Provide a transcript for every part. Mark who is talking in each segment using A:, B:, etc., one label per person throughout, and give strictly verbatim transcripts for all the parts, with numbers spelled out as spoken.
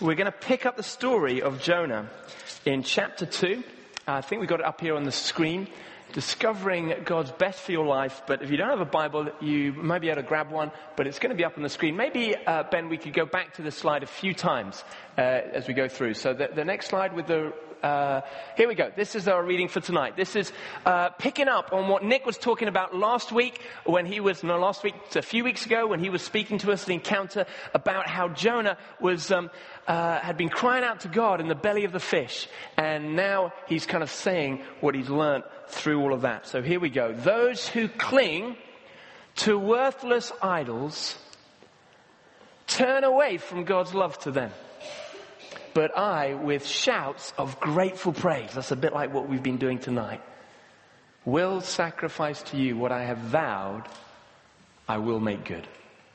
A: We're going to pick up the story of Jonah in chapter two. I think we got it up here on the screen. Discovering God's best for your life. But if you don't have a Bible, you might be able to grab one, but it's going to be up on the screen. Maybe, uh, Ben, we could go back to this slide a few times uh, as we go through. So the, the next slide with the... Uh, here we go. This is our reading for tonight. This is uh, picking up on what Nick was talking about last week when he was, no, last week, a few weeks ago when he was speaking to us at Encounter about how Jonah was, um, uh, had been crying out to God in the belly of the fish. And now he's kind of saying what he's learnt through all of that. So here we go. Those who cling to worthless idols turn away from God's love to them. But I, with shouts of grateful praise, that's a bit like what we've been doing tonight, will sacrifice to you what I have vowed I will make good.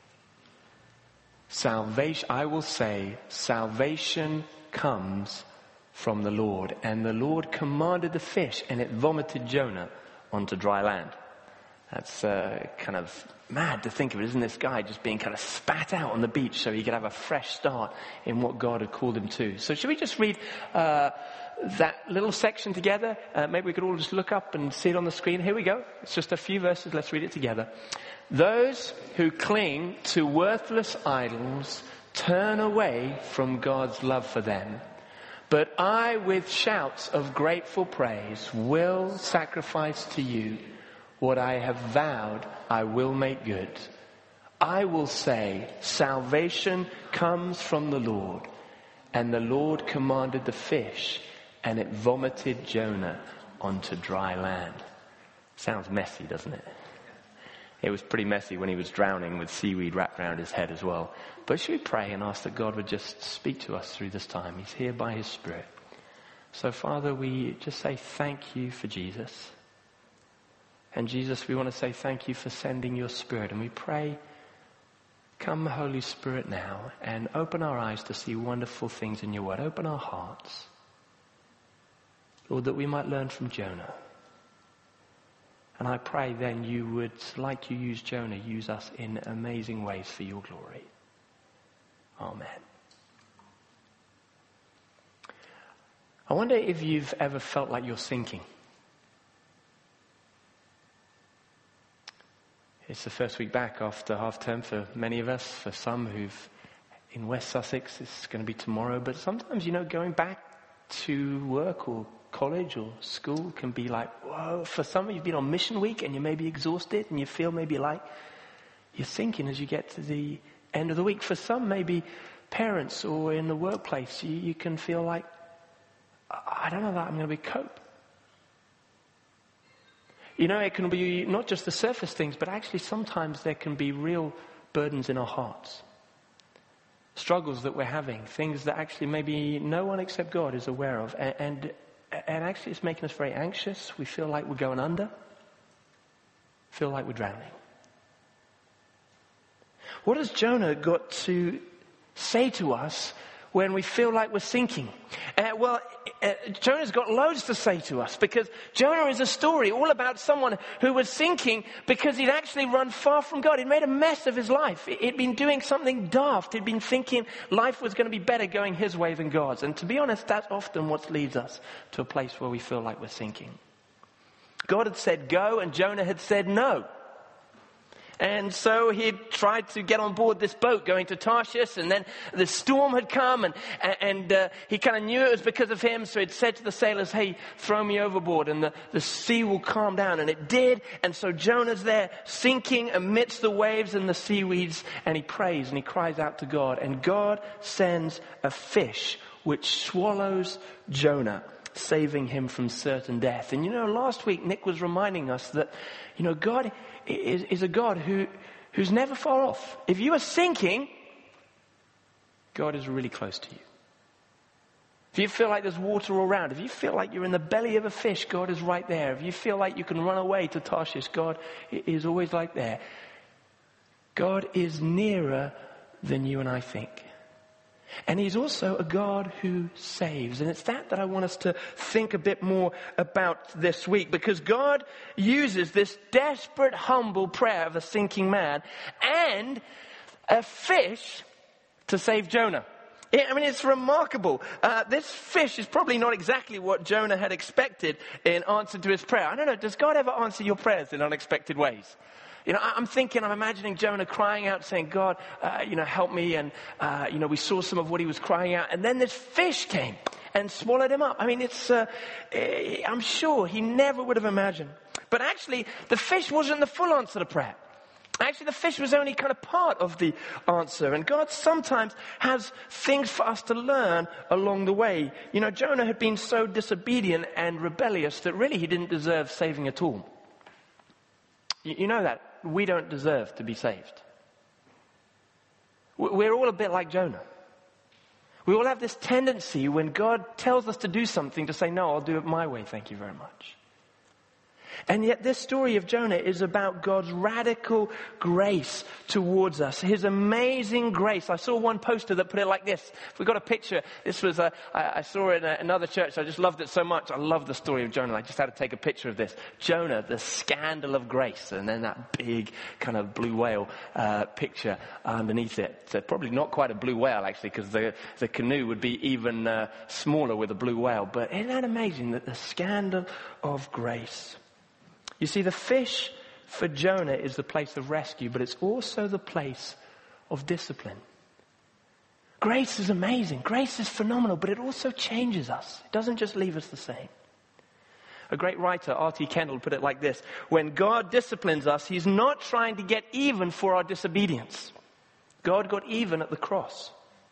A: Salvation, I will say, salvation comes from the Lord. And the Lord commanded the fish, and it vomited Jonah onto dry land. That's uh, kind of mad to think of it, isn't this guy just being kind of spat out on the beach so he could have a fresh start in what God had called him to. So should we just read uh, that little section together? Uh, maybe we could all just look up and see it on the screen. Here we go. It's just a few verses. Let's read it together. Those who cling to worthless idols turn away from God's love for them. But I, with shouts of grateful praise, will sacrifice to you what I have vowed I will make good. I will say, salvation comes from the Lord. And the Lord commanded the fish, and it vomited Jonah onto dry land. Sounds messy, doesn't it? It was pretty messy when he was drowning with seaweed wrapped around his head as well. But should we pray and ask that God would just speak to us through this time? He's here by his Spirit. So Father, we just say thank you for Jesus. And Jesus, we want to say thank you for sending your Spirit. And we pray, come Holy Spirit now and open our eyes to see wonderful things in your word. Open our hearts, Lord, that we might learn from Jonah. And I pray then you would, like you used Jonah, use us in amazing ways for your glory. Amen. I wonder if you've ever felt like you're sinking. It's the first week back after half term for many of us. For some who've in West Sussex, it's going to be tomorrow. But sometimes, you know, going back to work or college or school can be like, whoa. For some, you've been on mission week and you may be exhausted and you feel maybe like you're sinking as you get to the end of the week. For some, maybe parents or in the workplace, you, you can feel like, I don't know that I'm going to be cope. You know, it can be not just the surface things, but actually sometimes there can be real burdens in our hearts. Struggles that we're having, things that actually maybe no one except God is aware of. And, and, and actually it's making us very anxious. We feel like we're going under. Feel like we're drowning. What has Jonah got to say to us when we feel like we're sinking? Uh, well, uh, Jonah's got loads to say to us, because Jonah is a story all about someone who was sinking because he'd actually run far from God. He'd made a mess of his life. He'd been doing something daft. He'd been thinking life was going to be better going his way than God's. And to be honest, that's often what leads us to a place where we feel like we're sinking. God had said go, and Jonah had said no. And so he tried to get on board this boat going to Tarshish, and then the storm had come, and and uh, he kind of knew it was because of him, so he'd said to the sailors, hey, throw me overboard and the, the sea will calm down. And it did, and so Jonah's there sinking amidst the waves and the seaweeds, and he prays and he cries out to God, and God sends a fish which swallows Jonah, saving him from certain death. And you know, last week Nick was reminding us that, you know, God is, is a God who who's never far off. If you are sinking, God is really close to you. If you feel like there's water all around, if you feel like you're in the belly of a fish, God is right there. If you feel like you can run away to Tarshish, God is always right there. God is nearer than you and I think. And he's also a God who saves. And it's that that I want us to think a bit more about this week. Because God uses this desperate, humble prayer of a sinking man and a fish to save Jonah. I mean, it's remarkable. Uh, this fish is probably not exactly what Jonah had expected in answer to his prayer. I don't know, does God ever answer your prayers in unexpected ways? You know, I'm thinking, I'm imagining Jonah crying out, saying, God, uh, you know, help me. And, uh, you know, we saw some of what he was crying out. And then this fish came and swallowed him up. I mean, it's, uh, I'm sure he never would have imagined. But actually, the fish wasn't the full answer to prayer. Actually, the fish was only kind of part of the answer. And God sometimes has things for us to learn along the way. You know, Jonah had been so disobedient and rebellious that really he didn't deserve saving at all. You, you know that. We don't deserve to be saved. We're all a bit like Jonah. We all have this tendency when God tells us to do something to say, no, I'll do it my way, thank you very much. And yet this story of Jonah is about God's radical grace towards us. His amazing grace. I saw one poster that put it like this. We got a picture. This was, a, I, I saw it in a, another church. I just loved it so much. I love the story of Jonah. I just had to take a picture of this. Jonah, the scandal of grace. And then that big kind of blue whale uh, picture underneath it. So probably not quite a blue whale, actually, because the, the canoe would be even uh, smaller with a blue whale. But isn't that amazing that the scandal of grace? You see, the fish for Jonah is the place of rescue, but it's also the place of discipline. Grace is amazing. Grace is phenomenal, but it also changes us. It doesn't just leave us the same. A great writer, R T Kendall, put it like this. When God disciplines us, he's not trying to get even for our disobedience. God got even at the cross.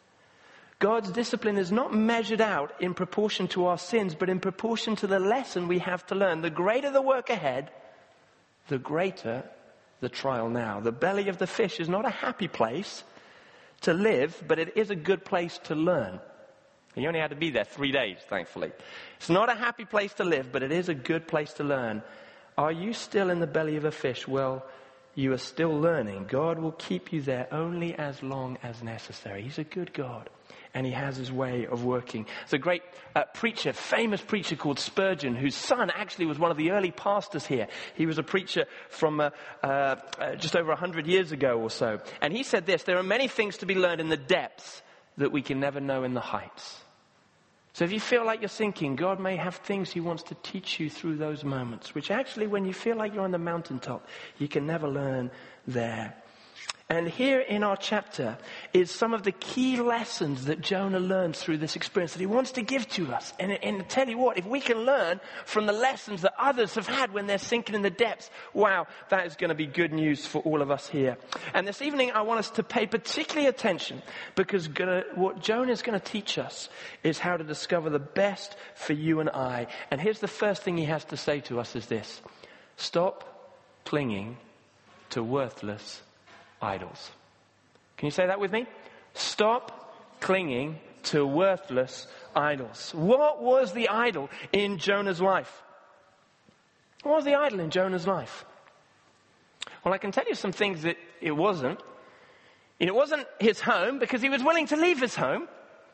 A: God's discipline is not measured out in proportion to our sins, but in proportion to the lesson we have to learn. The greater the work ahead, the greater the trial now. The belly of the fish is not a happy place to live, but it is a good place to learn. He only had to be there three days, thankfully. It's not a happy place to live, but it is a good place to learn. Are you still in the belly of a fish? Well, you are still learning. God will keep you there only as long as necessary. He's a good God. And he has his way of working. There's a great uh, preacher, famous preacher called Spurgeon, whose son actually was one of the early pastors here. He was a preacher from uh, uh, uh, just over a hundred years ago or so. And he said this, there are many things to be learned in the depths that we can never know in the heights. So if you feel like you're sinking, God may have things he wants to teach you through those moments, which actually when you feel like you're on the mountaintop, you can never learn there. And here in our chapter is some of the key lessons that Jonah learns through this experience that he wants to give to us. And, and I tell you what, if we can learn from the lessons that others have had when they're sinking in the depths, wow, that is going to be good news for all of us here. And this evening I want us to pay particularly attention because gonna, what Jonah is going to teach us is how to discover the best for you and I. And here's the first thing he has to say to us is this. Stop clinging to worthless idols. Can you say that with me? Stop clinging to worthless idols. What was the idol in Jonah's life? What was the idol in Jonah's life? Well, I can tell you some things that it wasn't. It wasn't his home because he was willing to leave his home.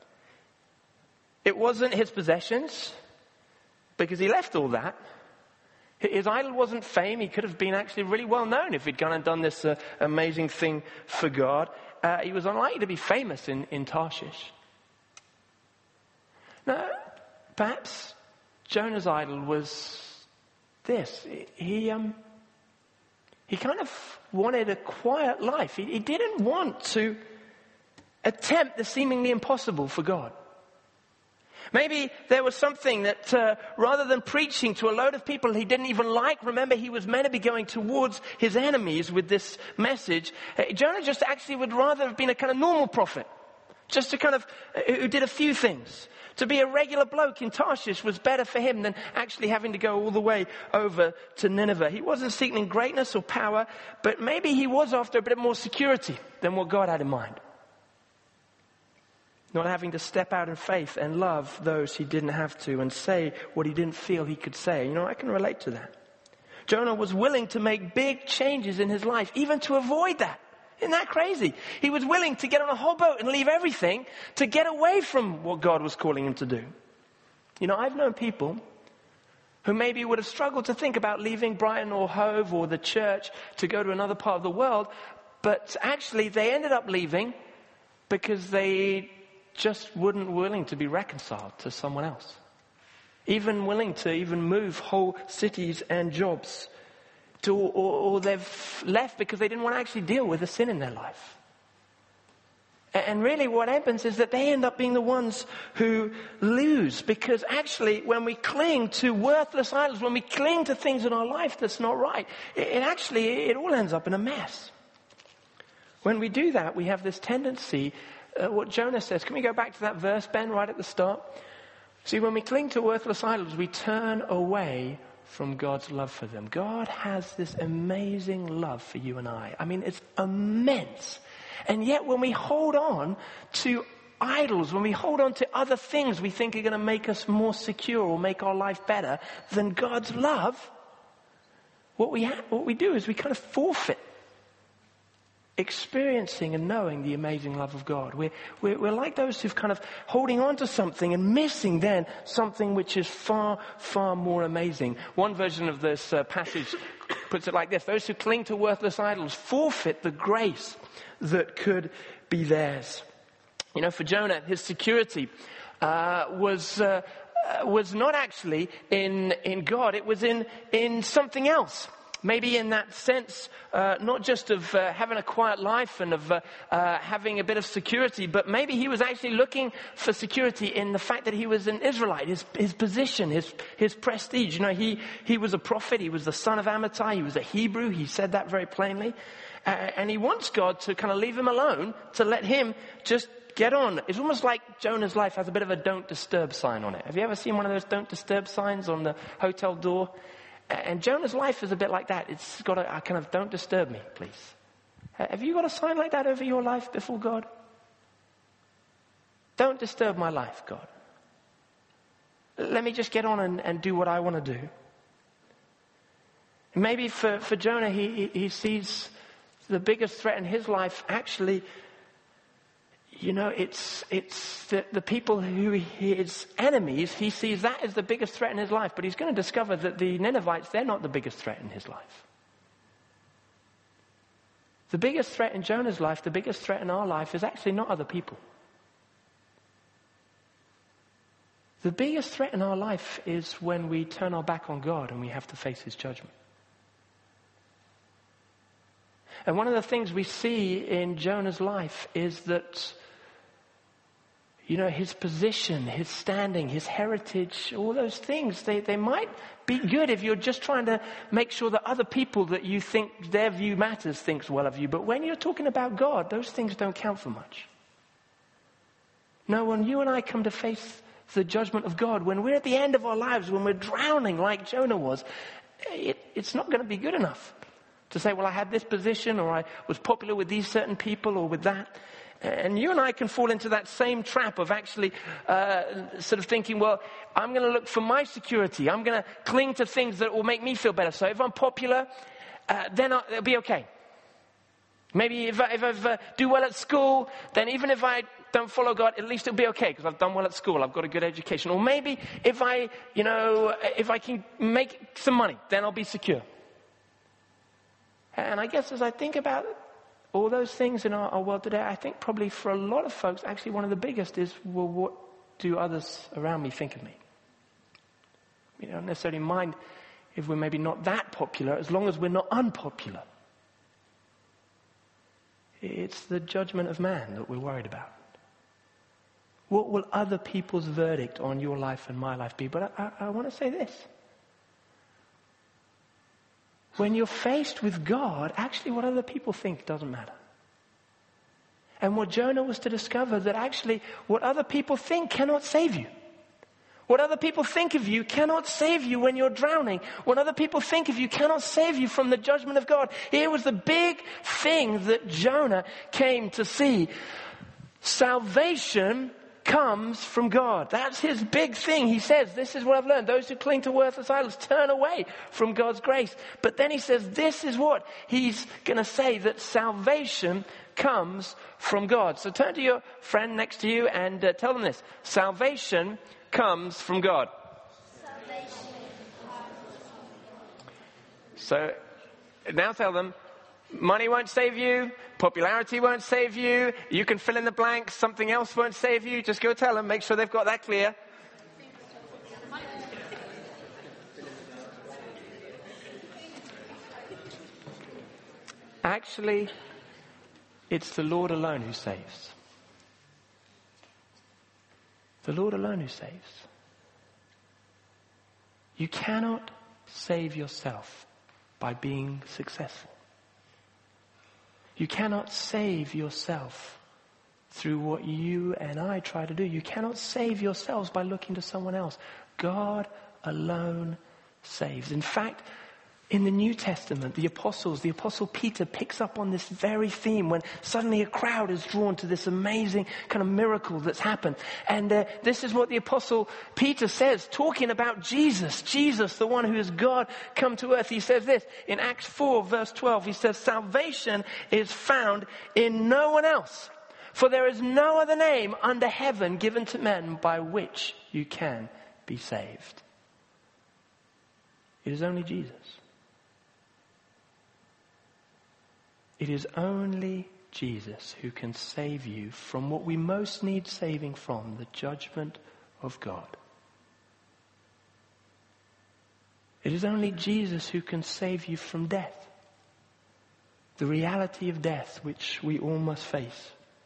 A: It wasn't his possessions because he left all that. His idol wasn't fame. He could have been actually really well known if he'd gone and done this uh, amazing thing for God. Uh, he was unlikely to be famous in, in Tarshish. Now, perhaps Jonah's idol was this. He um, he kind of wanted a quiet life. He, he didn't want to attempt the seemingly impossible for God. Maybe there was something that uh, rather than preaching to a load of people he didn't even like, remember he was meant to be going towards his enemies with this message. Uh, Jonah just actually would rather have been a kind of normal prophet. Just to kind of, uh, who did a few things. To be a regular bloke in Tarshish was better for him than actually having to go all the way over to Nineveh. He wasn't seeking greatness or power, but maybe he was after a bit more security than what God had in mind. Not having to step out in faith and love those he didn't have to and say what he didn't feel he could say. You know, I can relate to that. Jonah was willing to make big changes in his life, even to avoid that. Isn't that crazy? He was willing to get on a whole boat and leave everything to get away from what God was calling him to do. You know, I've known people who maybe would have struggled to think about leaving Brighton or Hove or the church to go to another part of the world, but actually they ended up leaving because they just weren't willing to be reconciled to someone else. Even willing to even move whole cities and jobs. To, or, or they've left because they didn't want to actually deal with the sin in their life. And really what happens is that they end up being the ones who lose, because actually when we cling to worthless idols, when we cling to things in our life that's not right, it, it actually, it all ends up in a mess. When we do that, we have this tendency, uh, what Jonah says, can we go back to that verse, Ben, right at the start? See, when we cling to worthless idols, we turn away from God's love for them. God has this amazing love for you and I. I mean, it's immense. And yet when we hold on to idols, when we hold on to other things we think are going to make us more secure or make our life better than God's love, what we ha- what we do is we kind of forfeit experiencing and knowing the amazing love of God. We're, we're, we're like those who've kind of holding on to something and missing then something which is far, far more amazing. One version of this uh, passage puts it like this: those who cling to worthless idols forfeit the grace that could be theirs. You know, for Jonah, his security uh, was uh, uh, was not actually in in God. It was in in something else. Maybe in that sense, uh, not just of uh, having a quiet life and of uh, uh, having a bit of security, but maybe he was actually looking for security in the fact that he was an Israelite, his his position, his his prestige. You know, he he was a prophet, he was the son of Amittai, he was a Hebrew, he said that very plainly. Uh, and he wants God to kind of leave him alone, to let him just get on. It's almost like Jonah's life has a bit of a don't disturb sign on it. Have you ever seen one of those don't disturb signs on the hotel door? And Jonah's life is a bit like that. It's got a, a kind of don't disturb me, please. Have you got a sign like that over your life before God? Don't disturb my life, God. Let me just get on and, and do what I want to do. Maybe for, for Jonah, he, he sees the biggest threat in his life actually, you know, it's it's the, the people who his enemies, he sees that as the biggest threat in his life. But he's going to discover that the Ninevites, they're not the biggest threat in his life. The biggest threat in Jonah's life, the biggest threat in our life is actually not other people. The biggest threat in our life is when we turn our back on God and we have to face his judgment. And one of the things we see in Jonah's life is that, you know, his position, his standing, his heritage, all those things, they, they might be good if you're just trying to make sure that other people that you think their view matters thinks well of you. But when you're talking about God, those things don't count for much. No, when you and I come to face the judgment of God, when we're at the end of our lives, when we're drowning like Jonah was, it, it's not going to be good enough to say, well, I had this position, or I was popular with these certain people, or with that. And you and I can fall into that same trap of actually uh, sort of thinking, well, I'm going to look for my security. I'm going to cling to things that will make me feel better. So if I'm popular, uh, then I'll, it'll be okay. Maybe if I, if I uh, do well at school, then even if I don't follow God, at least it'll be okay because I've done well at school. I've got a good education. Or maybe if I, you know, if I can make some money, then I'll be secure. And I guess as I think about all those things in our, our world today, I think probably for a lot of folks, actually one of the biggest is, well, what do others around me think of me? We don't necessarily mind if we're maybe not that popular, as long as we're not unpopular. It's the judgment of man that we're worried about. What will other people's verdict on your life and my life be? But I, I, I want to say this. When you're faced with God, actually what other people think doesn't matter. And what Jonah was to discover, that actually what other people think cannot save you. What other people think of you cannot save you when you're drowning. What other people think of you cannot save you from the judgment of God. Here was the big thing that Jonah came to see. Salvation comes from God. That's his big thing. He says, this is what I've learned. Those who cling to worthless idols turn away from God's grace. But then he says, this is what he's going to say, that salvation comes from God. So turn to your friend next to you and uh, tell them this. Salvation comes from God. Salvation comes from God. So now tell them, money won't save you. Popularity won't save you. You can fill in the blanks. Something else won't save you. Just go tell them. Make sure they've got that clear. Actually, it's the Lord alone who saves. The Lord alone who saves. You cannot save yourself by being successful. You cannot save yourself through what you and I try to do. You cannot save yourselves by looking to someone else. God alone saves. In fact, in the New Testament, the apostles, the apostle Peter picks up on this very theme when suddenly a crowd is drawn to this amazing kind of miracle that's happened. And uh, this is what the apostle Peter says, talking about Jesus, Jesus, the one who is God come to earth. He says this in Acts four, verse twelve. He says, salvation is found in no one else, for there is no other name under heaven given to men by which you can be saved. It is only Jesus. It is only Jesus who can save you from what we most need saving from, the judgment of God. It is only Jesus who can save you from death, the reality of death which we all must face.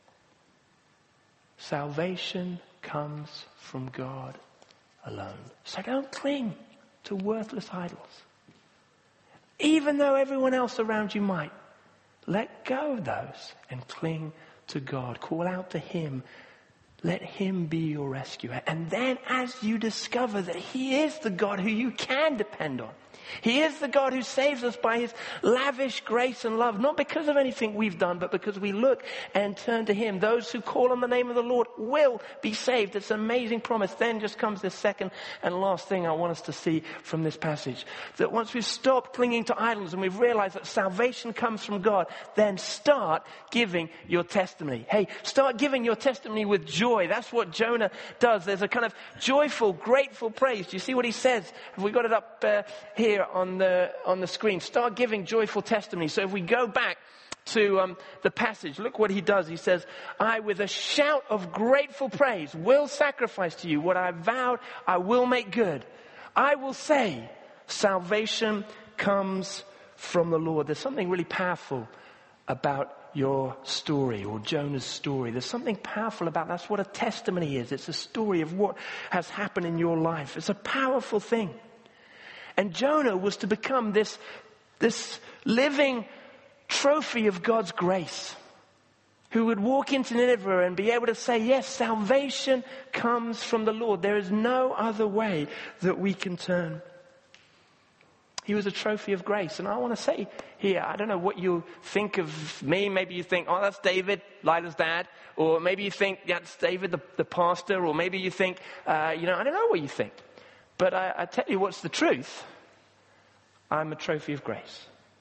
A: Salvation comes from God alone. So don't cling to worthless idols. Even though everyone else around you might. Let go of those and cling to God. Call out to Him. Let Him be your rescuer. And then as you discover that He is the God who you can depend on, He is the God who saves us by His lavish grace and love, not because of anything we've done, but because we look and turn to Him. Those who call on the name of the Lord will be saved. It's an amazing promise. Then just comes this second and last thing I want us to see from this passage. That once we've stopped clinging to idols and we've realized that salvation comes from God, then start giving your testimony. Hey, start giving your testimony with joy. That's what Jonah does. There's a kind of joyful, grateful praise. Do you see what he says? Have we got it up uh, here on the on the screen? Start giving joyful testimony. So if we go back to um, the passage, look what he does. He says, I with a shout of grateful praise will sacrifice to you what I vowed I will make good. I will say salvation comes from the Lord. There's something really powerful about your story, or Jonah's story. There's something powerful about that. That's what a testimony is. It's a story of what has happened in your life. It's a powerful thing. And Jonah was to become this, this living trophy of God's grace, who would walk into Nineveh and be able to say, yes, salvation comes from the Lord. There is no other way that we can turn. He was a trophy of grace. And I want to say here, I don't know what you think of me. Maybe you think, oh, that's David, Lila's dad. Or maybe you think, yeah, that's David, the, the pastor. Or maybe you think, uh, you know, I don't know what you think. But I, I tell you what's the truth. I'm a trophy of grace.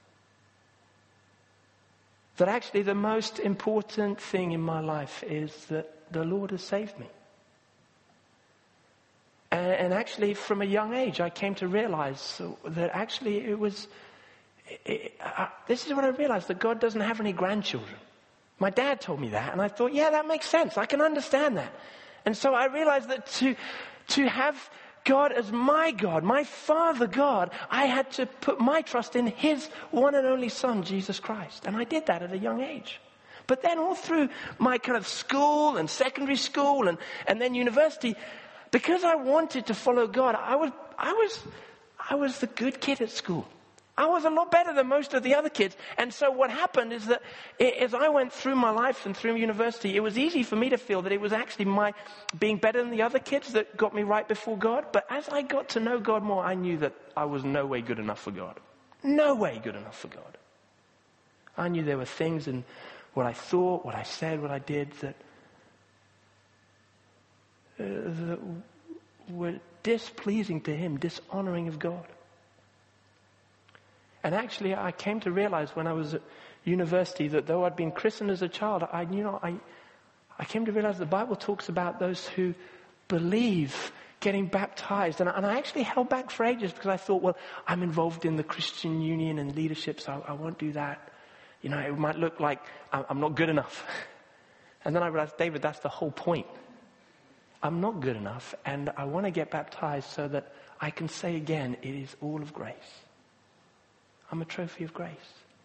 A: That actually the most important thing in my life is that the Lord has saved me. And, and actually from a young age I came to realize that actually it was, it, uh, this is what I realized, that God doesn't have any grandchildren. My dad told me that and I thought, yeah, that makes sense. I can understand that. And so I realized that to, to have God as my God, my Father God, I had to put my trust in His one and only Son, Jesus Christ. And I did that at a young age. But then all through my kind of school and secondary school and, and then university, because I wanted to follow God, I was, I was, I was the good kid at school. I was a lot better than most of the other kids. And so what happened is that as I went through my life and through university, it was easy for me to feel that it was actually my being better than the other kids that got me right before God. But as I got to know God more, I knew that I was no way good enough for God. No way good enough for God. I knew there were things in what I thought, what I said, what I did that, uh, that were displeasing to Him, dishonoring of God. And actually, I came to realize when I was at university that though I'd been christened as a child, I, you know, I, I came to realize the Bible talks about those who believe getting baptized. And I, and I actually held back for ages because I thought, well, I'm involved in the Christian Union and leadership, so I, I won't do that. You know, it might look like I'm not good enough. And then I realized, David, that's the whole point. I'm not good enough, and I want to get baptized so that I can say again, it is all of grace. I'm a trophy of grace.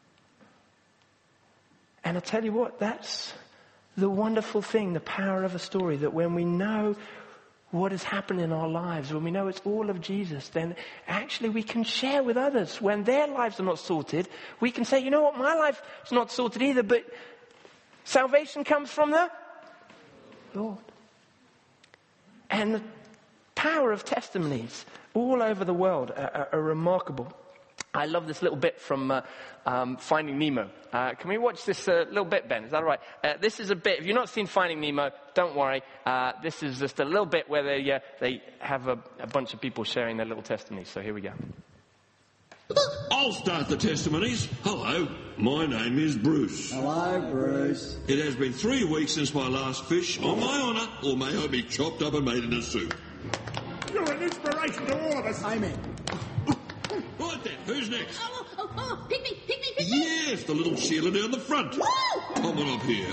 A: And I tell you what, that's the wonderful thing, the power of a story, that when we know what has happened in our lives, when we know it's all of Jesus, then actually we can share with others. When their lives are not sorted, we can say, you know what, my life is not sorted either, but salvation comes from the Lord. And the power of testimonies all over the world are, are, are remarkable. I love this little bit from uh, um, Finding Nemo. Uh, can we watch this uh, little bit, Ben? Is that all right? Uh, this is a bit. If you've not seen Finding Nemo, don't worry. Uh, this is just a little bit where they uh, they have a, a bunch of people sharing their little testimonies. So here we go.
B: I'll start the testimonies. Hello, my name is Bruce.
C: Hello, Bruce.
B: It has been three weeks since my last fish. On my honour, or may I be chopped up and made into soup.
D: You're an inspiration to all of us.
C: Amen.
B: Right then, who's next?
E: Oh, oh, oh, pick me, pick me, pick me.
B: Yes, the little Sheila down the front.
E: Woo!
B: Come on up here.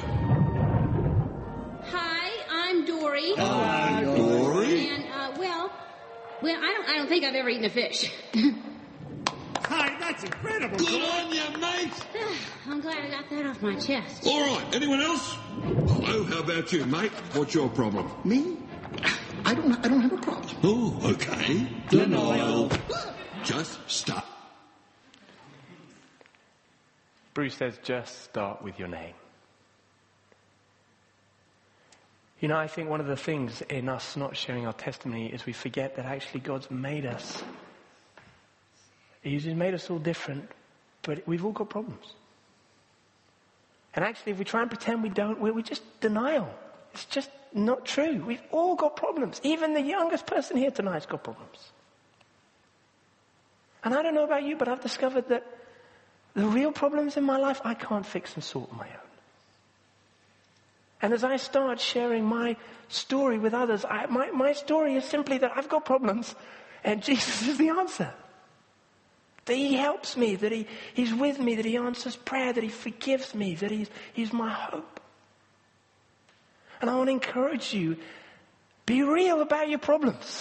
E: Hi, I'm Dory.
B: Hello, Dory.
E: And, uh, well, well, I don't, I don't think I've ever eaten a fish.
D: Hey, that's incredible.
B: Good on you, mate.
E: I'm glad I got that off my chest.
B: All right, anyone else? Hello, how about you, mate? What's your problem?
C: Me? I don't. I don't have a problem.
B: Oh, okay. Denial. Just start.
A: Bruce says, just start with your name. You know, I think one of the things in us not sharing our testimony is we forget that actually God's made us. He's made us all different, but we've all got problems. And actually, if we try and pretend we don't, we're just denial. It's just not true. We've all got problems. Even the youngest person here tonight's got problems. And I don't know about you, but I've discovered that the real problems in my life, I can't fix and sort on my own. And as I start sharing my story with others, I, my, my story is simply that I've got problems, and Jesus is the answer. That he helps me, that he, he's with me, that he answers prayer, that he forgives me, that he's, he's my hope. And I want to encourage you, be real about your problems.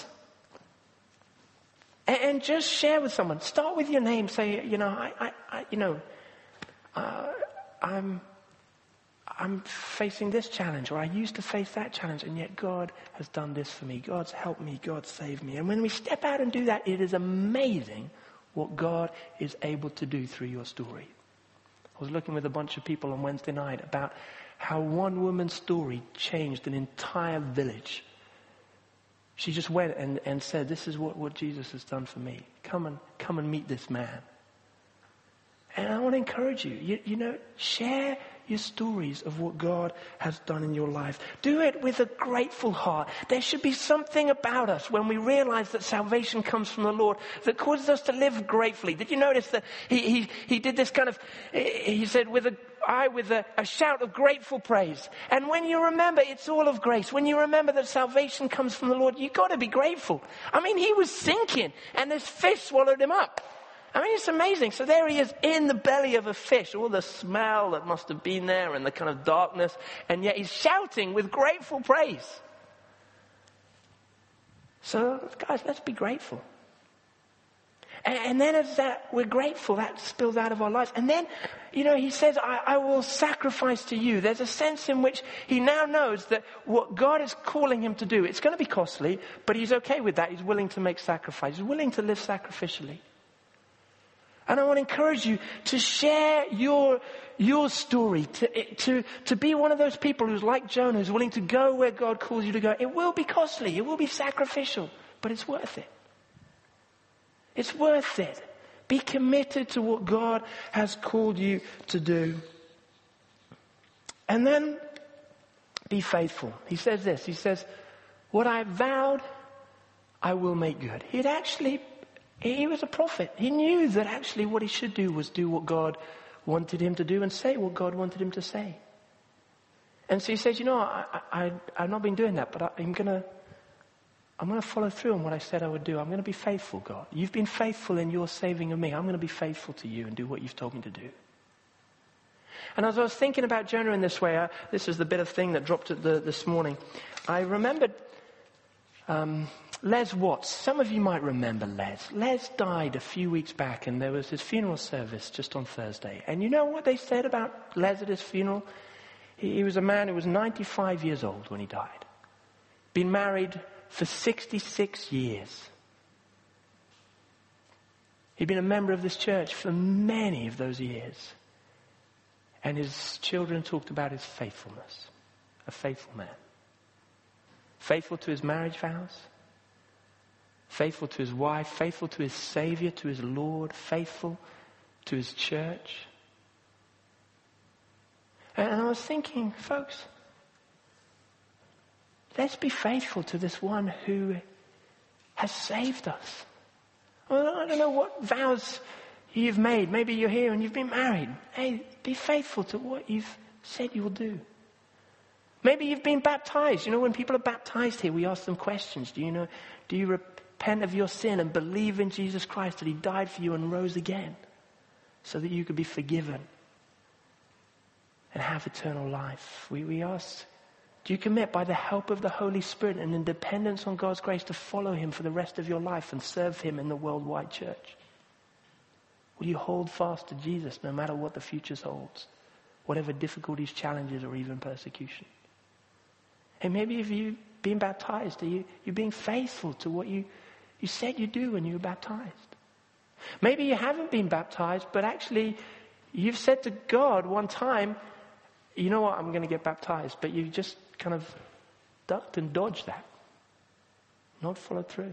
A: And, and just share with someone. Start with your name. Say, you know, I, I, I you know, uh, I'm, I'm facing this challenge, or I used to face that challenge, and yet God has done this for me. God's helped me. God saved me. And when we step out and do that, it is amazing what God is able to do through your story. I was looking with a bunch of people on Wednesday night about how one woman's story changed an entire village. She just went and, and said, this is what, what Jesus has done for me. Come and come and meet this man. And I want to encourage you, you, you know, share your stories of what God has done in your life. Do it with a grateful heart. There should be something about us when we realize that salvation comes from the Lord that causes us to live gratefully. Did you notice that he he, he did this kind of, he said, with a I with a, a shout of grateful praise. And when you remember it's all of grace, when you remember that salvation comes from the Lord, you've got to be grateful. I mean, he was sinking and this fish swallowed him up. I mean, it's amazing. So there he is in the belly of a fish, all the smell that must have been there and the kind of darkness, and yet he's shouting with grateful praise. So, guys, let's be grateful. And, and then as that we're grateful, that spills out of our lives. And then, you know, he says, I, I will sacrifice to you. There's a sense in which he now knows that what God is calling him to do, it's going to be costly, but he's okay with that. He's willing to make sacrifice. He's willing to live sacrificially. And I want to encourage you to share your, your story, to, to, to be one of those people who's like Jonah, who's willing to go where God calls you to go. It will be costly. It will be sacrificial, but it's worth it. It's worth it. Be committed to what God has called you to do. And then be faithful. He says this. He says, what I vowed, I will make good. He'd actually... He was a prophet. He knew that actually what he should do was do what God wanted him to do and say what God wanted him to say. And so he says, you know, I, I, I've not been doing that, but I, I'm going to I'm going to follow through on what I said I would do. I'm going to be faithful, God. You've been faithful in your saving of me. I'm going to be faithful to you and do what you've told me to do. And as I was thinking about Jonah in this way, uh, this is the bit of thing that dropped at the, this morning. I remembered um, Les Watts. Some of you might remember Les. Les died a few weeks back, and there was his funeral service just on Thursday. And you know what they said about Les at his funeral? He, he was a man who was ninety-five years old when he died. Been married for sixty-six years. He'd been a member of this church for many of those years. And his children talked about his faithfulness. A faithful man. Faithful to his marriage vows. Faithful to his wife. Faithful to his Savior, to his Lord. Faithful to his church. And I was thinking, folks, let's be faithful to this one who has saved us. Well, I don't know what vows you've made. Maybe you're here and you've been married. Hey, be faithful to what you've said you will do. Maybe you've been baptized. You know, when people are baptized here, we ask them questions. Do you know, do you repent of your sin and believe in Jesus Christ, that he died for you and rose again so that you could be forgiven and have eternal life? We, we ask, do you commit by the help of the Holy Spirit and in dependence on God's grace to follow him for the rest of your life and serve him in the worldwide church? Will you hold fast to Jesus no matter what the future holds? Whatever difficulties, challenges, or even persecution. And maybe if you've been baptized, are you, you're being faithful to what you, you said you do when you were baptized. Maybe you haven't been baptized, but actually you've said to God one time, you know what, I'm going to get baptized. But you just kind of ducked and dodged that. Not followed through.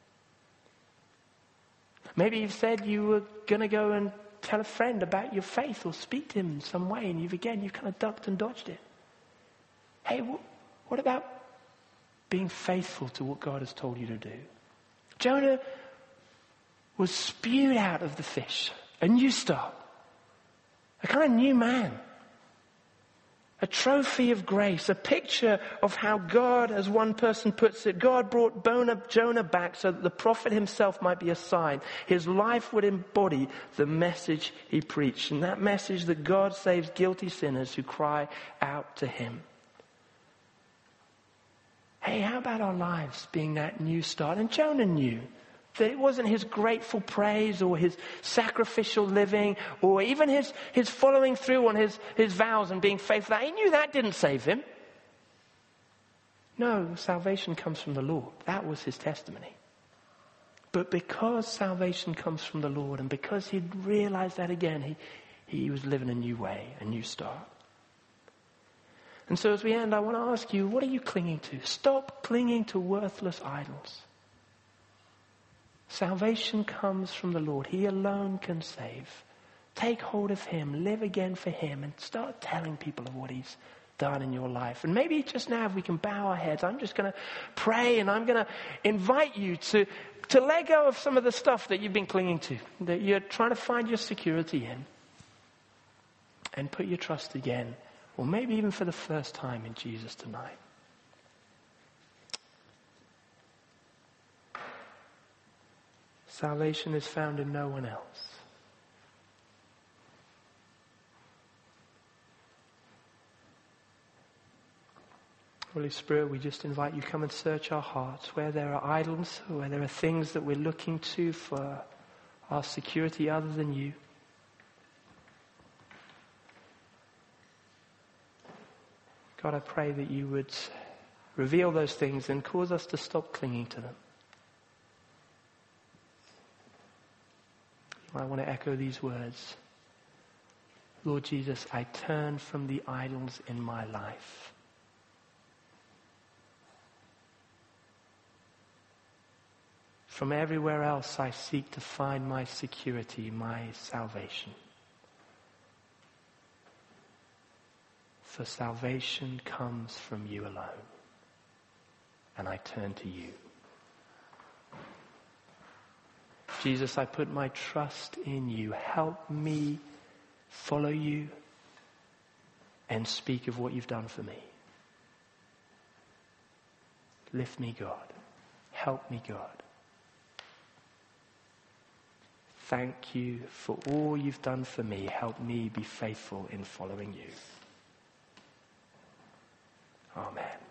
A: Maybe you've said you were going to go and tell a friend about your faith or speak to him in some way, and you've again, you've kind of ducked and dodged it. Hey, wh- what about being faithful to what God has told you to do? Jonah was spewed out of the fish, a new start, a kind of new man. A trophy of grace, a picture of how God, as one person puts it, God brought Jonah back so that the prophet himself might be a sign. His life would embody the message he preached. And that message that God saves guilty sinners who cry out to him. Hey, how about our lives being that new start? And Jonah knew that it wasn't his grateful praise or his sacrificial living or even his, his following through on his, his vows and being faithful. He knew that didn't save him. No, salvation comes from the Lord. That was his testimony. But because salvation comes from the Lord and because he'd realized that again, he, he was living a new way, a new start. And so as we end, I want to ask you, what are you clinging to? Stop clinging to worthless idols. Salvation comes from the Lord. He alone can save. Take hold of him, live again for him, and start telling people of what he's done in your life. And maybe just now, if we can bow our heads, I'm just going to pray and I'm going to invite you to, to let go of some of the stuff that you've been clinging to, that you're trying to find your security in, and put your trust again, or maybe even for the first time, in Jesus tonight. Salvation is found in no one else. Holy Spirit, we just invite you, come and search our hearts where there are idols, where there are things that we're looking to for our security other than you. God, I pray that you would reveal those things and cause us to stop clinging to them. I want to echo these words. Lord Jesus, I turn from the idols in my life. From everywhere else I seek to find my security, my salvation. For salvation comes from you alone. And I turn to you. Jesus, I put my trust in you. Help me follow you and speak of what you've done for me. Lift me, God. Help me, God. thank you for all you've done for me. Help me be faithful in following you. Amen.